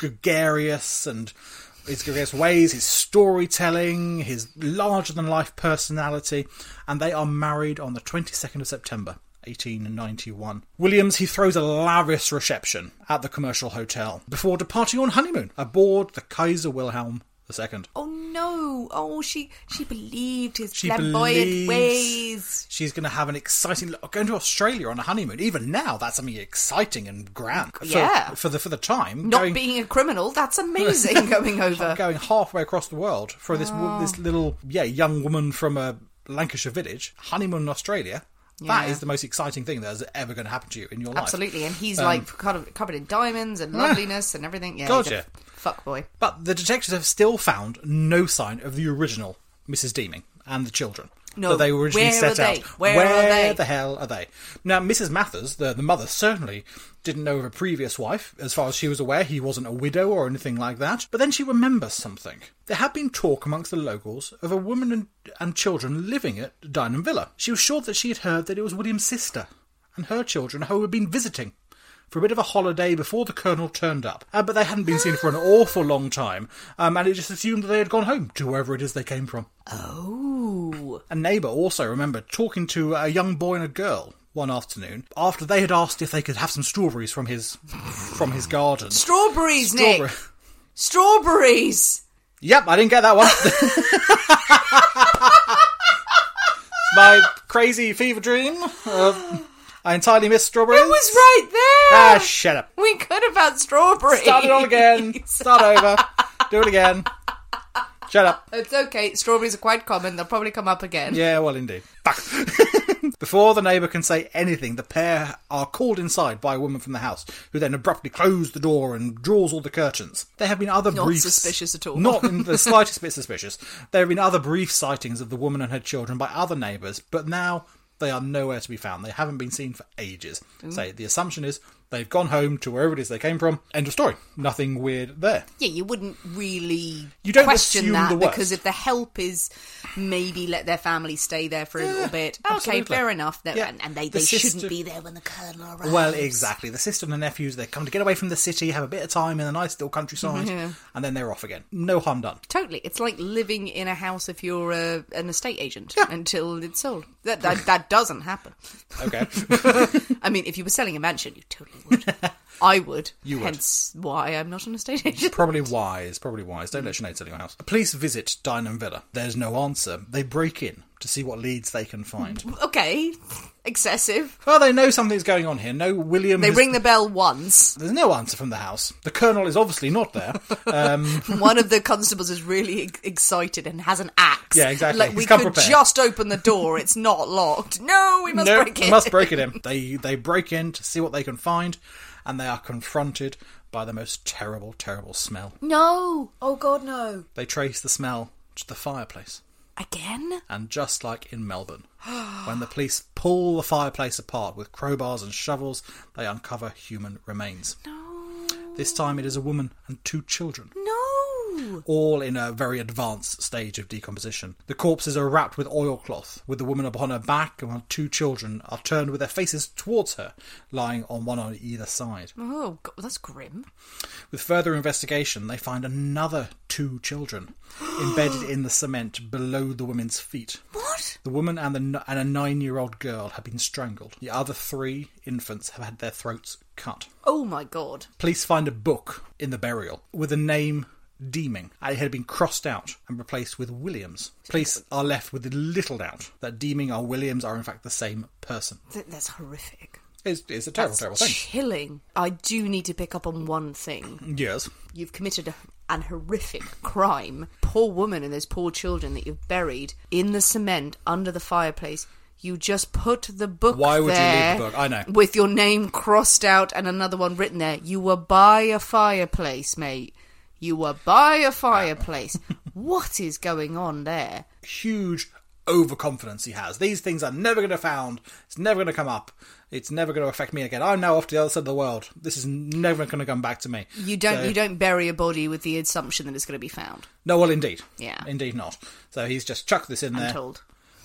gregarious and... his gregarious ways, his storytelling, his larger-than-life personality, and they are married on the twenty-second of September, eighteen ninety-one. Williams, he throws a lavish reception at the commercial hotel before departing on honeymoon aboard the Kaiser Wilhelm the Second. Oh no! Oh, she she believed his She flamboyant believes ways. She's going to have an exciting... Going to Australia on a honeymoon. Even now, that's something exciting and grand. For, Yeah. For the, for the time. Not going, being a criminal, that's amazing going over. Going halfway across the world for this Oh. this little yeah young woman from a Lancashire village, honeymoon in Australia. That Yeah. is the most exciting thing that is ever going to happen to you in your life. Absolutely, and he's Um, like kind of covered in diamonds and loveliness and everything. Yeah, God, he's a yeah. fuck boy. But the detectives have still found no sign of the original Missus Deeming and the children. No, that they were originally where set are out. they? Where are they? the hell are they? Now, Missus Mathers, the, the mother, certainly didn't know of a previous wife. As far as she was aware, he wasn't a widow or anything like that. But then she remembers something. There had been talk amongst the locals of a woman and, and children living at Deanham Villa. She was sure that she had heard that it was William's sister and her children who had been visiting for a bit of a holiday before the Colonel turned up. Uh, but they hadn't been seen for an awful long time, um, and it just assumed that they had gone home to wherever it is they came from. Oh. A neighbour also remembered talking to a young boy and a girl one afternoon after they had asked if they could have some strawberries from his from his garden. Strawberries, Strawberry- Nick! Strawberries! Yep, I didn't get that one. My crazy fever dream. Uh, I entirely missed strawberries. It was right there! Ah, shut up. We could have had strawberries. Start it all again. Start over. Do it again. Shut up. It's okay. Strawberries are quite common. They'll probably come up again. Yeah, well, indeed. Fuck. Before the neighbour can say anything, the pair are called inside by a woman from the house, who then abruptly closes the door and draws all the curtains. There have been other Not brief... suspicious at all. Not in the slightest bit suspicious. There have been other brief sightings of the woman and her children by other neighbours, but now they are nowhere to be found. They haven't been seen for ages. Mm. So the assumption is they've gone home to wherever it is they came from. End of story. Nothing weird there. Yeah, you wouldn't really You don't question assume that the worst. because if the help is maybe let their family stay there for a Yeah, little bit, okay, absolutely. fair enough. Yeah. And, and they, The they sister- shouldn't be there when the Colonel arrives. Well, exactly. The sister and the nephews, they come to get away from the city, have a bit of time in a nice little countryside, Yeah. and then they're off again. No harm done. Totally. It's like living in a house if you're a, an estate agent Yeah. until it's sold. That, that that doesn't happen. Okay. I mean, if you were selling a mansion, you totally would. I would. You would. Hence why I'm not an estate agent. Probably wise, probably wise. Don't let your neighbours sell your house. Police visit Deanham Villa. There's no answer. They break in to see what leads they can find. Okay. Excessive. Well, they know something's going on here. No William... They has- ring the bell once. There's no answer from the house. The Colonel is obviously not there. Um, One of the constables is really ex- excited and has an axe. Yeah, exactly. Like, He's we come could prepared. just open the door. It's not locked. No, we must no, break it. must break it in. They, they break in to see what they can find. and they are confronted by the most terrible, terrible smell. No! Oh God, no. They trace the smell to the fireplace. Again? And just like in Melbourne, when the police pull the fireplace apart with crowbars and shovels, they uncover human remains. No. This time it is a woman and two children. No! All in a very advanced stage of decomposition. The corpses are wrapped with oilcloth, with the woman upon her back, and while two children are turned with their faces towards her, lying on one on either side. Oh, God, that's grim. With further investigation, they find another two children embedded in the cement below the woman's feet. What? The woman and, the, and a nine-year-old girl have been strangled. The other three infants have had their throats cut. Oh, my God. Police find a book in the burial with the name Deeming, and it had been crossed out and replaced with Williams. Police are left with little doubt that Deeming and Williams are in fact the same person. Th- that's horrific. It's, it's a terrible, That's terrible thing. chilling. I do need to pick up on one thing. Yes. You've committed a, an horrific crime. Poor woman and those poor children that you've buried in the cement under the fireplace. You just put the book Why would there you leave the book? I know. with your name crossed out and another one written there. You were by a fireplace, mate. You were by a fireplace. What is going on there? Huge overconfidence he has. These things are never going to be found. It's never going to come up. It's never going to affect me again. I'm now off to the other side of the world. This is never going to come back to me. You don't. So, you don't bury a body with the assumption that it's going to be found. No, well, indeed. Yeah. Indeed not. So he's just chucked this in I'm there. told.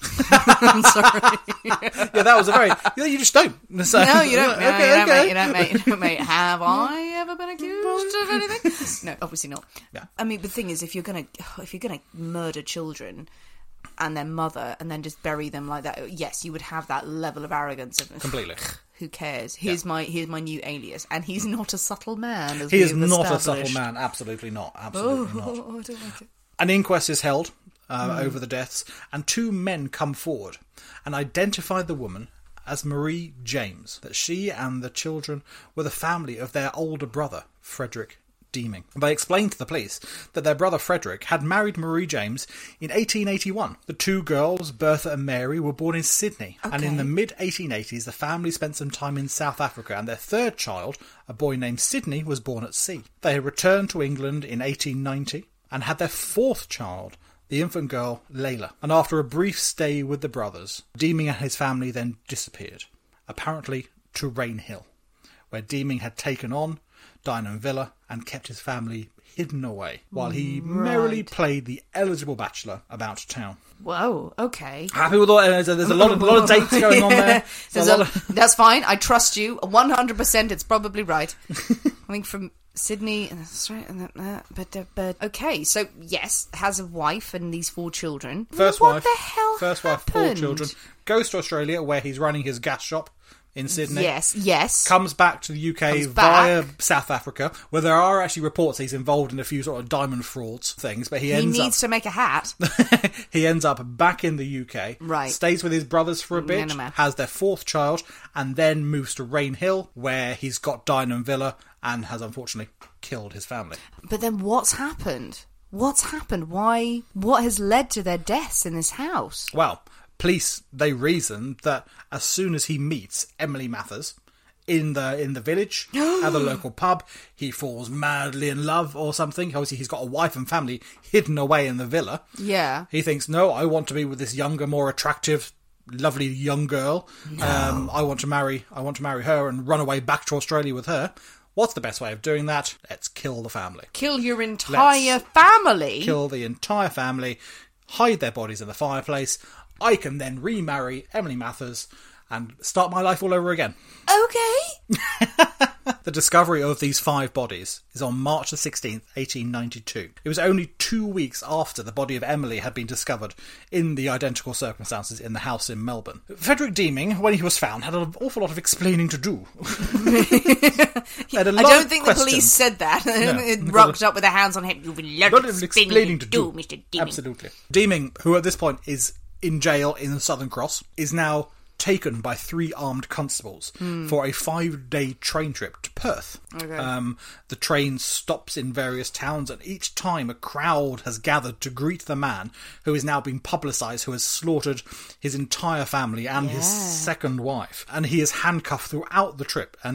I'm sorry. Yeah, that was a very... You, you just don't. So, No, you don't. No, okay, you don't, okay. mate. You don't, mate. You don't, mate. Have I ever been accused of anything? No, obviously not. Yeah. I mean, the thing is, if you're gonna, if you're gonna murder children and their mother and then just bury them like that, yes, you would have that level of arrogance. Of, Completely. Who cares? Here's yeah. my here's my new alias, and he's not a subtle man. As he is not not a subtle man. Absolutely not. Absolutely oh, not. I don't like it. An inquest is held uh, mm. over the deaths, and two men come forward and identify the woman as Marie James, that she and the children were the family of their older brother, Frederick Deeming. They explained to the police that their brother Frederick had married Marie James in eighteen eighty-one. The two girls, Bertha and Mary, were born in Sydney, okay. and in the mid eighteen eighties the family spent some time in South Africa, and their third child, a boy named Sydney, was born at sea. They returned to England in eighteen ninety and had their fourth child, the infant girl, Layla. And after a brief stay with the brothers, Deeming and his family then disappeared, apparently to Rainhill, where Deeming had taken on Dynon Villa and kept his family hidden away, while he right. merrily played the eligible bachelor about town. Whoa, okay. Happy with all that? There's a lot of, a lot of dates going yeah. on there. There's a a, of... That's fine, I trust you. one hundred percent it's probably right. I think from Sydney, and that's right, and that, that but, uh, but okay, so yes, has a wife and these four children. First what wife, the hell first happened? wife, four children. Goes to Australia, where he's running his gas shop in Sydney. Yes, yes. Comes back to the U K Comes via back. South Africa, where there are actually reports he's involved in a few sort of diamond frauds things, but he, he ends needs up to make a hat. he ends up back in the U K, right? Stays with his brothers for a bit, Minima. has their fourth child, and then moves to Rainhill, where he's got Dynon Villa and has unfortunately killed his family. But then what's happened? What's happened? Why? What has led to their deaths in this house? Well, police, they reason that as soon as he meets Emily Mathers in the in the village at the local pub, he falls madly in love or something. Obviously, he's got a wife and family hidden away in the villa. Yeah. He thinks, no, I want to be with this younger, more attractive, lovely young girl. No. Um, I want to marry. I want to marry her and run away back to Australia with her. What's the best way of doing that? Let's kill the family. Kill your entire Let's family? Kill the entire family, hide their bodies in the fireplace. I can then remarry Emily Mathers and start my life all over again. Okay. The discovery of these five bodies is on March the sixteenth, eighteen ninety-two. It was only two weeks after the body of Emily had been discovered in the identical circumstances in the house in Melbourne. Frederick Deeming, when he was found, had an awful lot of explaining to do. I don't think the police said that. No. It rocked up with their hands on head. You've a lot lot of of explaining, explaining to to do, do. Mister Deeming. Absolutely. Deeming, who at this point is in jail in Southern Cross, is now taken by three armed constables mm. for a five-day train trip to Perth. Okay. Um, the train stops in various towns, and each time a crowd has gathered to greet the man who is now being publicised, who has slaughtered his entire family and yeah. his second wife. And he is handcuffed throughout the trip, and uh,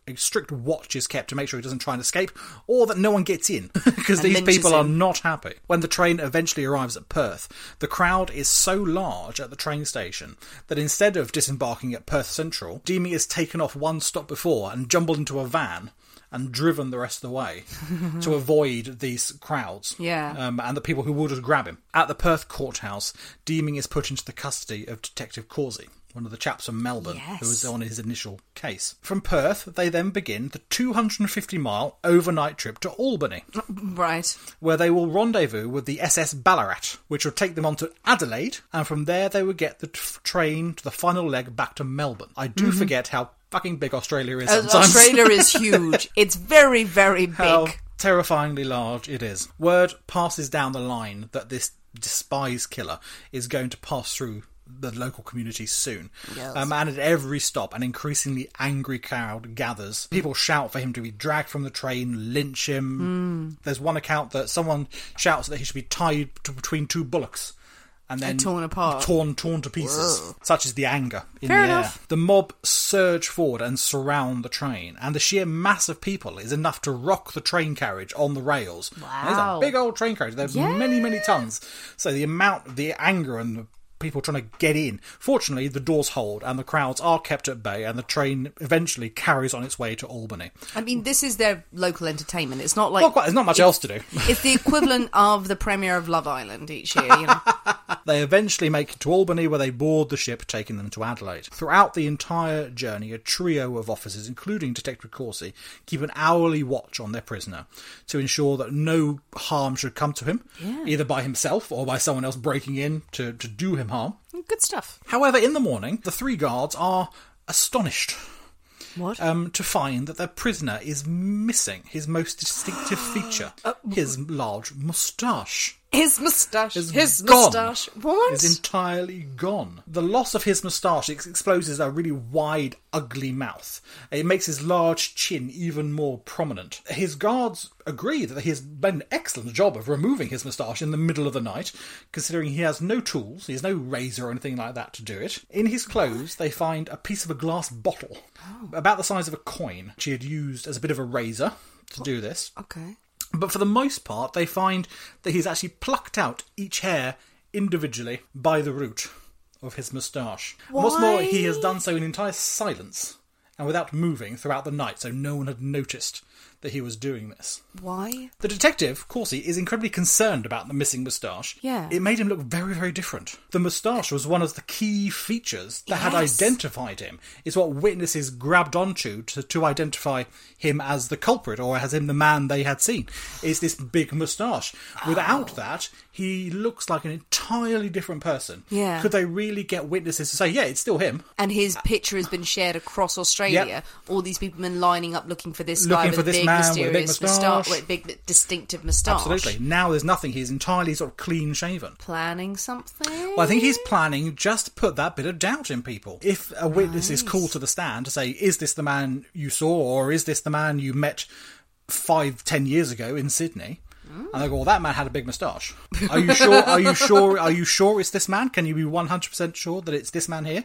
a strict watch is kept to make sure he doesn't try and escape, or that no one gets in, because these people are not happy. When the train eventually arrives at Perth, the crowd is so large at the train station that instead of disembarking at Perth Central, Deemy is taken off one stop before and jumbled into a van and driven the rest of the way to avoid these crowds. Yeah. Um, and the people who will just grab him. At the Perth courthouse, Deeming is put into the custody of Detective Causey, one of the chaps from Melbourne, yes. who was on his initial case. From Perth, they then begin the two hundred fifty mile overnight trip to Albany. Right. Where they will rendezvous with the S S Ballarat, which will take them on to Adelaide, and from there they will get the t- train to the final leg back to Melbourne. I do mm-hmm. forget how fucking big Australia is sometimes. Australia is huge. It's very, very big. How terrifyingly large it is. Word passes down the line that this despised killer is going to pass through the local community soon. Yes. Um, and at every stop, an increasingly angry crowd gathers. People shout for him to be dragged from the train, lynch him. Mm. There's one account that someone shouts that he should be tied to between two bullocks and then and torn apart. Torn, torn to pieces. Whoa. Such is the anger in Fair the enough. air. The mob surge forward and surround the train, and the sheer mass of people is enough to rock the train carriage on the rails. Wow. There's a big old train carriage. There's yeah. many, many tons. So the amount, the anger and the people trying to get in. Fortunately, the doors hold and the crowds are kept at bay, and the train eventually carries on its way to Albany. I mean, this is their local entertainment. It's not like... Not quite, there's not much else to do. It's the equivalent of the premiere of Love Island each year, you know. They eventually make it to Albany, where they board the ship taking them to Adelaide. Throughout the entire journey, a trio of officers, including Detective Causey, keep an hourly watch on their prisoner to ensure that no harm should come to him, yeah. either by himself or by someone else breaking in to, to do him harm. Good stuff. However, in the morning, the three guards are astonished What? Um, to find that their prisoner is missing his most distinctive feature, uh, his large moustache. His moustache. Is his gone. moustache. What? Is entirely gone. The loss of his moustache ex- exposes a really wide, ugly mouth. It makes his large chin even more prominent. His guards agree that he has done an excellent job of removing his moustache in the middle of the night, considering he has no tools, he has no razor or anything like that to do it. In his clothes, they find a piece of a glass bottle, oh. about the size of a coin, which he had used as a bit of a razor to do this. Okay. But for the most part, they find that he's actually plucked out each hair individually by the root of his moustache. Why? What's more, he has done so in entire silence and without moving throughout the night, so no one had noticed that he was doing this. Why? The detective, Causey, is incredibly concerned about the missing moustache. Yeah. It made him look very, very different. The moustache was one of the key features that yes. had identified him. It's what witnesses grabbed onto to, to identify him as the culprit, or as him the man they had seen. Is this big moustache. Oh. Without that, he looks like an entirely different person. Yeah. Could they really get witnesses to say, yeah, it's still him? And his picture has been shared across Australia. Yep. All these people have been lining up looking for this Looking guy with for a this big, man with a big mysterious moustache. with a big, distinctive moustache. Absolutely. Now there's nothing. He's entirely sort of clean shaven. Planning something? Well, I think he's planning just to put that bit of doubt in people. If a witness nice. is called to the stand to say, is this the man you saw, or is this the man you met five, ten years ago in Sydney? Mm. And they go, well, that man had a big moustache. Are you sure? Are you sure? Are you sure it's this man? Can you be one hundred percent sure that it's this man here?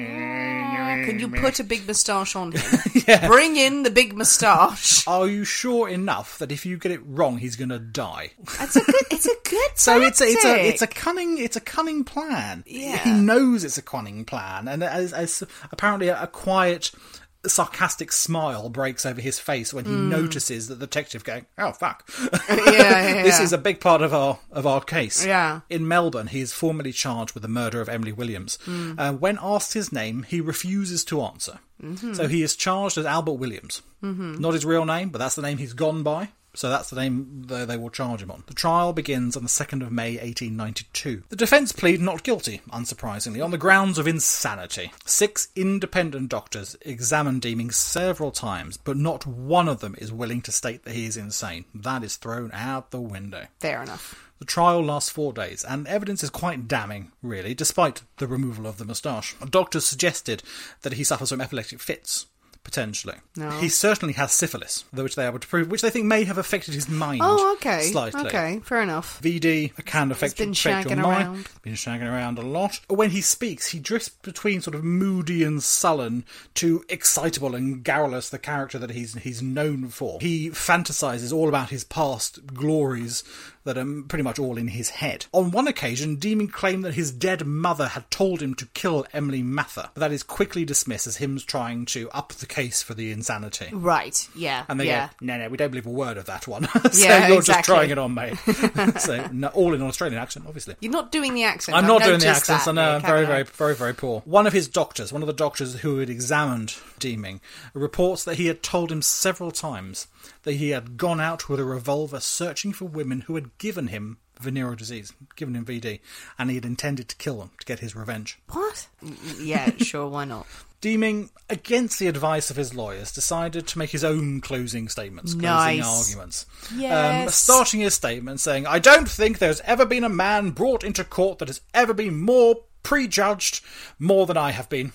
Can you put a big moustache on him? Yeah. Bring in the big moustache. Are you sure enough that if you get it wrong, he's going to die? It's a good. It's a good. So it's a, it's a tactic. it's a cunning it's a cunning plan. Yeah. He knows it's a cunning plan, and as, as apparently a, a quiet, sarcastic smile breaks over his face when he mm. notices the detective going, "Oh fuck, yeah, yeah, this yeah. is a big part of our of our case." Yeah. In Melbourne, he is formally charged with the murder of Emily Williams. Mm. Uh, when asked his name, he refuses to answer. Mm-hmm. So he is charged as Albert Williams, mm-hmm. not his real name, but that's the name he's gone by. So that's the name that they will charge him on. The trial begins on the second of May eighteen ninety-two. The defence plead not guilty, unsurprisingly, on the grounds of insanity. Six independent doctors examined Deeming several times, but not one of them is willing to state that he is insane. That is thrown out the window. Fair enough. The trial lasts four days, and evidence is quite damning, really, despite the removal of the moustache. Doctors suggested that he suffers from epileptic fits, Potentially. No. He certainly has syphilis, which they are able to prove, which they think may have affected his mind. Oh, okay. Slightly. Okay, fair enough. V D can affect, been affect your shagging mind. around. Been shagging around a lot. When he speaks, he drifts between sort of moody and sullen to excitable and garrulous, the character that he's he's known for. He fantasizes all about his past glories that are pretty much all in his head. On one occasion, Deeming claimed that his dead mother had told him to kill Emily Mather, but that is quickly dismissed as him trying to up the case for the insanity. Right, yeah. And they yeah. go, no, no, we don't believe a word of that one. so Yeah, you're exactly. just trying it on, mate. So no, all in an Australian accent, obviously. You're not doing the accent. I'm I've not doing the noticed accents, that, I know, Nick, very, haven't I? very, very, very poor. One of his doctors, one of the doctors who had examined Deeming, reports that he had told him several times that he had gone out with a revolver searching for women who had given him venereal disease, given him V D, and he had intended to kill them to get his revenge. What? Yeah, sure, why not? Deeming, against the advice of his lawyers, decided to make his own closing statements, closing Nice. arguments. Yes. Um, starting his statement saying, I don't think there's ever been a man brought into court that has ever been more prejudged, more than I have been.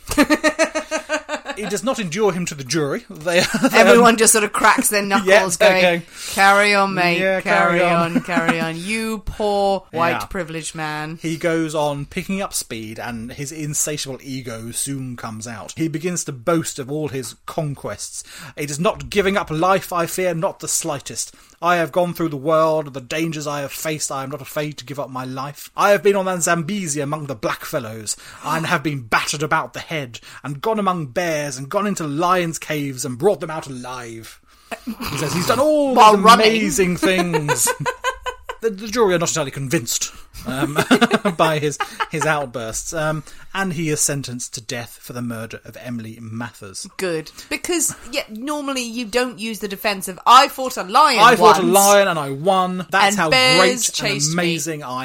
It does not endure him to the jury. They, they Everyone just sort of cracks their knuckles Yeah, going, okay. carry on, mate, Yeah, carry, carry on. on. carry on. You poor, white, Yeah. privileged man. He goes on picking up speed, and his insatiable ego soon comes out. He begins to boast of all his conquests. It is not giving up life I fear, not the slightest. I have gone through the world, the dangers I have faced, I am not afraid to give up my life. I have been on the Zambezi among the blackfellows, and have been battered about the head, and gone among bears, and gone into lions' caves, and brought them out alive. He says he's done all While these running. amazing things. The, the jury are not entirely convinced um, by his his outbursts, um, and he is sentenced to death for the murder of Emily Mathers. Good. Because, yeah, normally you don't use the defence of, I fought a lion I fought a once." lion and I won. That's And how bears great and chased me. amazing I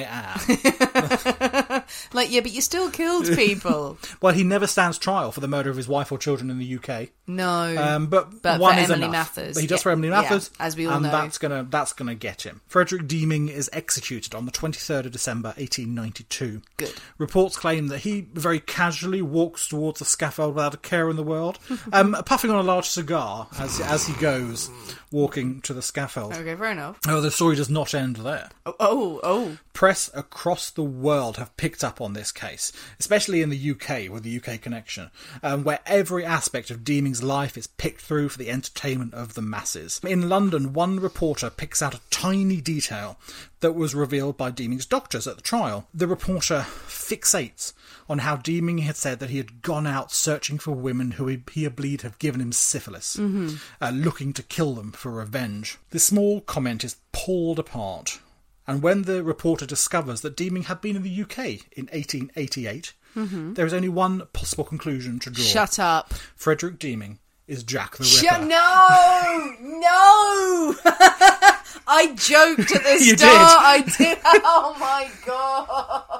am. Like, yeah, but you still killed people. Well, he never stands trial for the murder of his wife or children in the U K. No. Um, but, But one for is Emily enough. Mathers. But he does Yeah. for Emily Yeah, Mathers, as we all and know. that's gonna that's gonna get him. Frederick Deeming is executed on the twenty-third of December, eighteen ninety-two. Good. Reports claim that he very casually walks towards the scaffold without a care in the world, um, puffing on a large cigar as as he goes walking to the scaffold. Okay, fair enough. Oh, the story does not end there. Oh, oh, oh. Press across the world have picked up on this case, especially in the U K with the U K connection, um, where every aspect of Deeming's life is picked through for the entertainment of the masses. In London, one reporter picks out a tiny detail that was revealed by Deeming's doctors at the trial. The reporter fixates on how Deeming had said that he had gone out searching for women who he, he believed had given him syphilis, Mm-hmm. uh, looking to kill them for revenge. This small comment is pulled apart, and when the reporter discovers that Deeming had been in the U K in eighteen eighty-eight, there is only one possible conclusion to draw. Mm-hmm. Shut up. Frederick Deeming is Jack the Ripper. Shut, no! No! I joked at the You start. did. I did. Oh my god.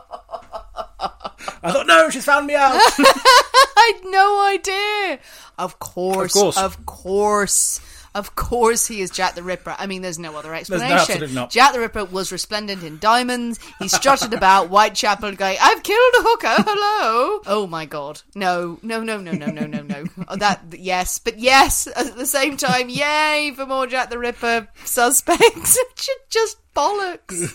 I thought, no, she's found me out. I had no idea. Of course. Of course. Of course. Of course he is Jack the Ripper. I mean, there's no other explanation. absolutely not. Jack the Ripper was resplendent in diamonds. He strutted about Whitechapel going, I've killed a hooker, hello. Oh my god. No, no, no, no, no, no, no, no. Oh, that, yes, but yes, at the same time, yay for more Jack the Ripper suspects. Just bollocks.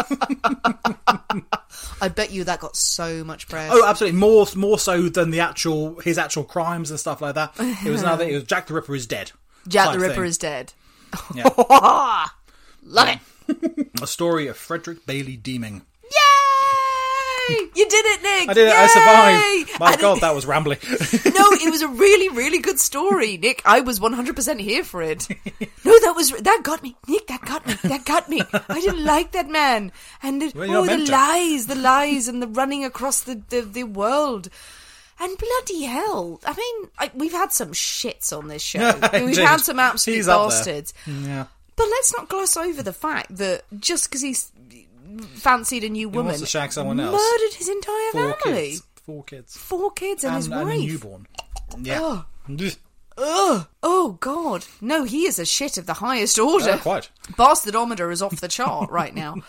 I bet you that got so much press. Oh, absolutely. More more so than the actual his actual crimes and stuff like that. It was another. It was Jack the Ripper is dead. Jack type the Ripper thing. is dead. Yeah. Love it. A story of Frederick Bailey Deeming. Yay! You did it, Nick. I did it. Yay! I survived. My And God, it- that was rambling. No, it was a really, really good story, Nick. I was one hundred percent here for it. No, that was that got me, Nick. That got me. That got me. I didn't like that man, and it, Well, you're oh, not the meant to. lies, the lies, and the running across the the, the world. And bloody hell, I mean, I, we've had some shits on this show. we've Indeed. had some absolute He's up there. bastards. Yeah. But let's not gloss over the fact that just because he's fancied a new woman, wants to shag someone else. murdered his entire Four family. kids. Four kids. Four kids and, And, his and a wife. newborn. Yeah. Oh. Ugh. Ugh. Oh, God. No, he is a shit of the highest order. Oh, quite. Bastardometer is off the chart right now.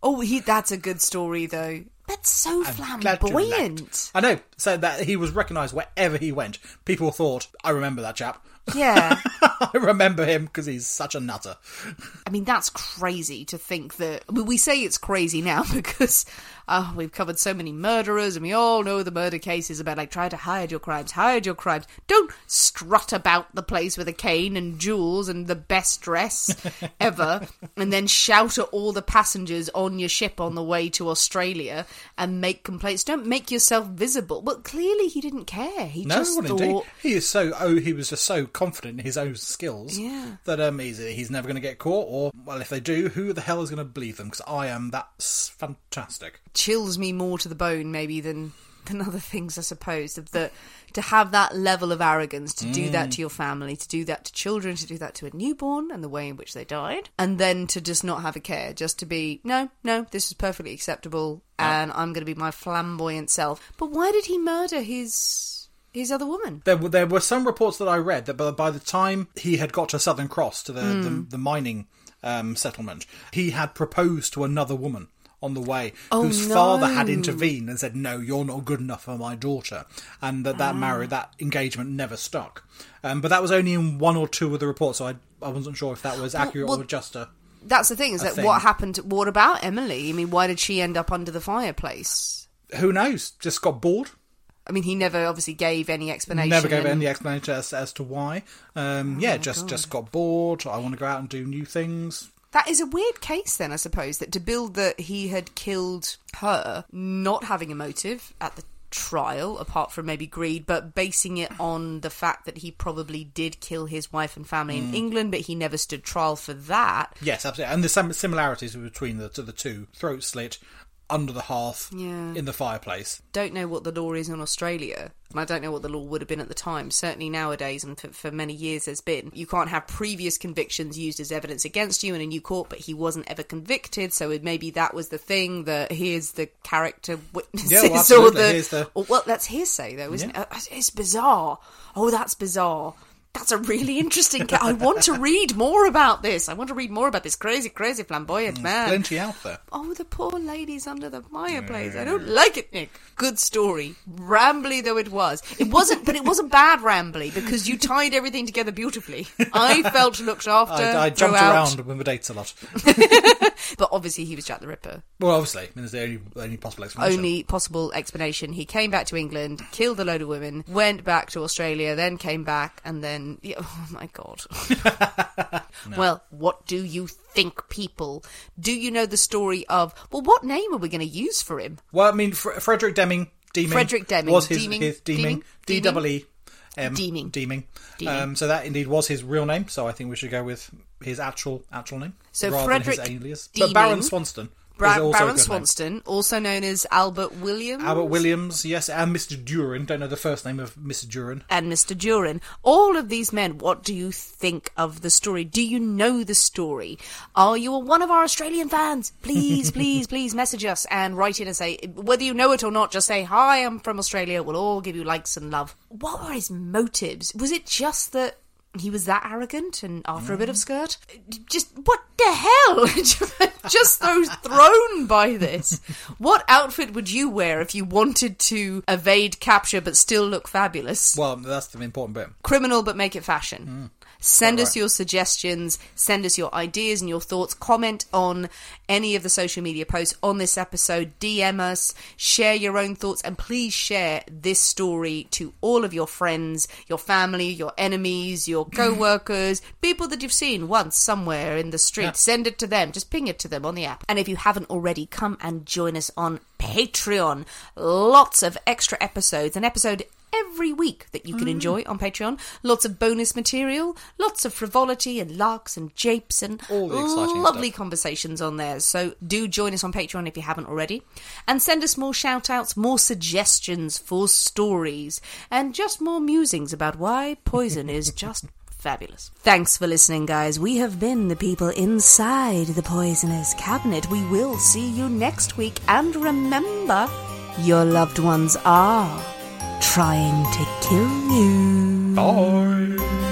Oh, he that's a good story, though. That's so I'm glad to flamboyant. elect. I know. So that he was recognised wherever he went. People thought, I remember that chap. Yeah. I remember him because he's such a nutter. I mean, that's crazy to think that... I mean, we say it's crazy now because uh, we've covered so many murderers and we all know the murder cases about, like, try to hide your crimes, hide your crimes. Don't strut about the place with a cane and jewels and the best dress ever and then shout at all the passengers on your ship on the way to Australia and make complaints. Don't make yourself visible. Well, clearly he didn't care. He no, just well, thought... indeed. He is so... Oh, he was just so confident in his own skills yeah. that um, he's, he's never going to get caught, or, well, if they do, who the hell is going to believe them? Because I am that's fantastic. Chills me more to the bone, maybe, than, than other things, I suppose. Of the, to have that level of arrogance, to do that to your family, to do that to children, to do that to a newborn, and the way in which they died, and then to just not have a care, just to be, no, no, this is perfectly acceptable, and I'm going to be my flamboyant self. But why did he murder his... his other woman? There were, there were some reports that I read that by, by the time he had got to Southern Cross, to the, Mm. the, the mining um, settlement, he had proposed to another woman on the way, Oh, whose no. father had intervened and said, no, you're not good enough for my daughter. And that that marriage, that engagement never stuck. Um, but that was only in one or two of the reports, so I, I wasn't sure if that was accurate well, or just a... That's the thing, is a that thing. what happened... To, what about Emily? I mean, why did she end up under the fireplace? Who knows? Just got bored. I mean, he never obviously gave any explanation. Never gave and... any explanation as, as to why. Um, yeah, Oh, just, God. just got bored. I want to go out and do new things. That is a weird case then, I suppose, that to build that he had killed her, not having a motive at the trial, apart from maybe greed, but basing it on the fact that he probably did kill his wife and family in England, but he never stood trial for that. Yes, absolutely. And there's some similarities between the, the two. Throat slit, under the hearth, Yeah. in the fireplace. Don't know what the law is in Australia, and I don't know what the law would have been at the time. Certainly nowadays, and for, for many years has been, you can't have previous convictions used as evidence against you in a new court, but he wasn't ever convicted, so it, maybe that was the thing, that here's the character witnesses. Yeah, well, or absolutely. the, Here's the- or, well, that's hearsay though, isn't Yeah. it? It's bizarre. Oh, that's bizarre. That's a really interesting... Ca- I want to read more about this. I want to read more about this crazy, crazy flamboyant man. Plenty out there. Oh, the poor ladies under the fireplace. I don't like it, Nick. Good story. Rambly though it was. It wasn't, but it wasn't bad rambly, because you tied everything together beautifully. I felt looked after I, I jumped throughout. around with my dates a lot. But obviously he was Jack the Ripper. Well, obviously. I mean, it's the only, only possible explanation. Only possible explanation. He came back to England, killed a load of women, went back to Australia, then came back, and then... Yeah, oh my God. No. Well, what do you think, people? Do you know the story of... Well, what name are we going to use for him? Well, I mean, Fr- Frederick Deming, Deeming, Frederick Deming. was his, Deeming? his Deeming, D Deeming? E E M, Deeming. Deeming. Deeming. Um, so that indeed was his real name. So I think we should go with his actual actual name, So rather Frederick than his alias. Deeming. But Baron Swanston. Bra- is also a Baron good name. Swanston, also known as Albert Williams. Albert Williams, yes, and Mister Duran. Don't know the first name of Mister Duran. And Mister Duran. All of these men, what do you think of the story? Do you know the story? Are you one of our Australian fans? Please, please, please message us and write in and say, whether you know it or not, just say, hi, I'm from Australia. We'll all give you likes and love. What were his motives? Was it just that he was that arrogant and after a bit of skirt? Just, what the hell? Just so thrown by this. What outfit would you wear if you wanted to evade capture but still look fabulous? Well, that's the important bit. Criminal but make it fashion. Mm. Send Quite us right. your suggestions, send us your ideas and your thoughts, comment on any of the social media posts on this episode, D M us, share your own thoughts, and please share this story to all of your friends, your family, your enemies, your co-workers, people that you've seen once somewhere in the street. Yeah. Send it to them, just ping it to them on the app. And if you haven't already, come and join us on Patreon. Lots of extra episodes, an episode every week that you can enjoy on Patreon. Lots of bonus material, lots of frivolity and larks and japes and All the exciting lovely stuff. conversations on there. So do join us on Patreon if you haven't already. And send us more shout-outs, more suggestions for stories, and just more musings about why poison is just fabulous. Thanks for listening, guys. We have been the people inside the Poisoner's Cabinet. We will see you next week. And remember, your loved ones are trying to kill you. Bye.